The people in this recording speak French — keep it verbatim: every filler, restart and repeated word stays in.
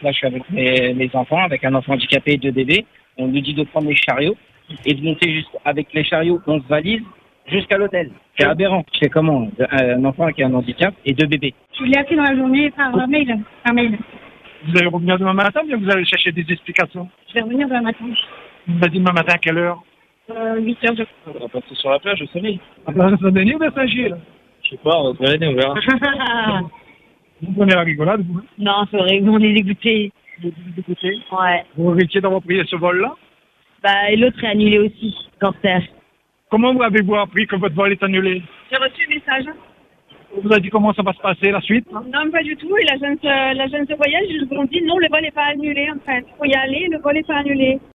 Là, je suis avec mes, mes enfants, avec un enfant handicapé et deux bébés. On nous dit de prendre les chariots et de monter juste avec les chariots, onze valises, jusqu'à l'hôtel. C'est aberrant. Je fais comment? Un enfant qui a un handicap et deux bébés. Je l'ai appris dans la journée par mail. Par mail. Vous allez revenir demain matin ou bien vous allez chercher des explications? Je vais revenir demain matin. Vous m'avez dit demain matin à quelle heure? Euh, huit heures, je On va passer sur la plage au soleil. À la Saint-Denis ou à Saint-Gilles? Je sais pas, on va se balader, on verra. Vous prenez la rigolade, vous? Non, c'est vrai, on est dégoûtés. Vous êtes dégoûté? Ouais. Vous regretiez d'avoir pris ce vol-là? Bah, et l'autre est annulé aussi, cancer. Comment vous avez-vous appris que votre vol est annulé? J'ai reçu le message. On vous a dit comment ça va se passer, la suite? Non, pas du tout. Et l'agence, euh, l'agence de voyage, ils nous ont dit non, le vol n'est pas annulé en fait. Il faut y aller, le vol n'est pas annulé.